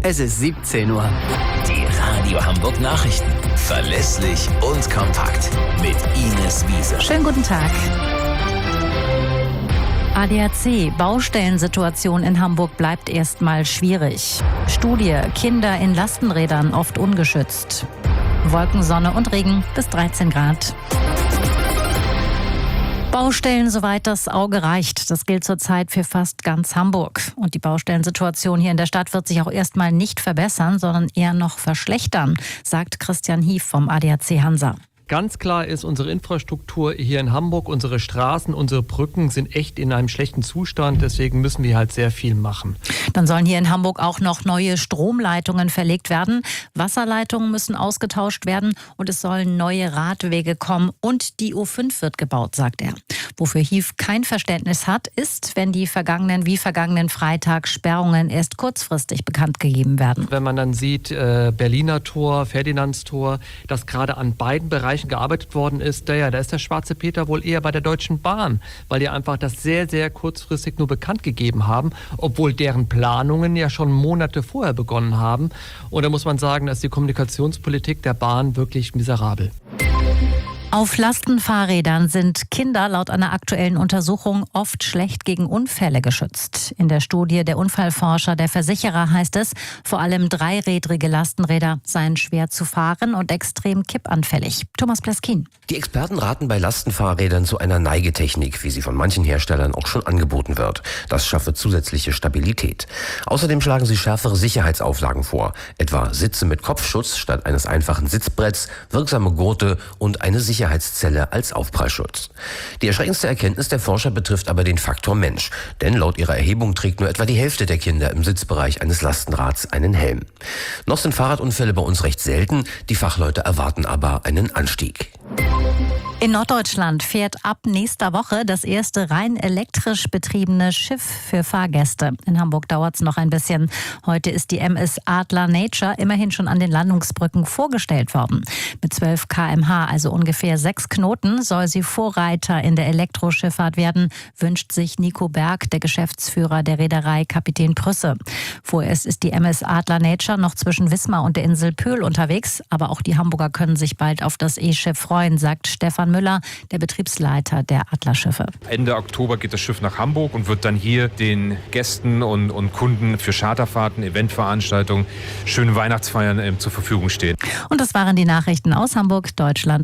Es ist 17 Uhr. Die Radio Hamburg Nachrichten. Verlässlich und kompakt. Mit Ines Wiese. Schönen guten Tag. ADAC, Baustellensituation in Hamburg bleibt erstmal schwierig. Studie, Kinder in Lastenrädern oft ungeschützt. Wolken, Sonne und Regen bis 13 Grad. Baustellen, soweit das Auge reicht. Das gilt zurzeit für fast ganz Hamburg. Und die Baustellensituation hier in der Stadt wird sich auch erstmal nicht verbessern, sondern eher noch verschlechtern, sagt Christian Hief vom ADAC Hansa. Ganz klar ist, unsere Infrastruktur hier in Hamburg, unsere Straßen, unsere Brücken sind echt in einem schlechten Zustand. Deswegen müssen wir halt sehr viel machen. Dann sollen hier in Hamburg auch noch neue Stromleitungen verlegt werden. Wasserleitungen müssen ausgetauscht werden und es sollen neue Radwege kommen. Und die U5 wird gebaut, sagt er. Wofür Hief kein Verständnis hat, ist, wenn die vergangenen Freitag Sperrungen erst kurzfristig bekannt gegeben werden. Wenn man dann sieht, Berliner Tor, Ferdinandstor, dass gerade an beiden Bereichen gearbeitet worden ist, da ist der schwarze Peter wohl eher bei der Deutschen Bahn, weil die einfach das sehr, sehr kurzfristig nur bekannt gegeben haben, obwohl deren Planungen ja schon Monate vorher begonnen haben. Und da muss man sagen, dass die Kommunikationspolitik der Bahn wirklich miserabel. Auf Lastenfahrrädern sind Kinder laut einer aktuellen Untersuchung oft schlecht gegen Unfälle geschützt. In der Studie der Unfallforscher der Versicherer heißt es, vor allem dreirädrige Lastenräder seien schwer zu fahren und extrem kippanfällig. Thomas Pleskin. Die Experten raten bei Lastenfahrrädern zu einer Neigetechnik, wie sie von manchen Herstellern auch schon angeboten wird. Das schaffe zusätzliche Stabilität. Außerdem schlagen sie schärfere Sicherheitsauflagen vor, etwa Sitze mit Kopfschutz statt eines einfachen Sitzbretts, wirksame Gurte und eine Sicherheitszelle als Aufprallschutz. Die erschreckendste Erkenntnis der Forscher betrifft aber den Faktor Mensch. Denn laut ihrer Erhebung trägt nur etwa die Hälfte der Kinder im Sitzbereich eines Lastenrads einen Helm. Noch sind Fahrradunfälle bei uns recht selten. Die Fachleute erwarten aber einen Anstieg. In Norddeutschland fährt ab nächster Woche das erste rein elektrisch betriebene Schiff für Fahrgäste. In Hamburg dauert es noch ein bisschen. Heute ist die MS Adler Nature immerhin schon an den Landungsbrücken vorgestellt worden. Mit 12 km/h, also ungefähr 6 Knoten, soll sie Vorreiter in der Elektroschifffahrt werden, wünscht sich Nico Berg, der Geschäftsführer der Reederei Kapitän Prüsse. Vorerst ist die MS Adler Nature noch zwischen Wismar und der Insel Pöhl unterwegs. Aber auch die Hamburger können sich bald auf das E-Schiff freuen, sagt Stefan Müller, der Betriebsleiter der Adlerschiffe. Ende Oktober geht das Schiff nach Hamburg und wird dann hier den Gästen und Kunden für Charterfahrten, Eventveranstaltungen, schöne Weihnachtsfeiern zur Verfügung stehen. Und das waren die Nachrichten aus Hamburg, Deutschland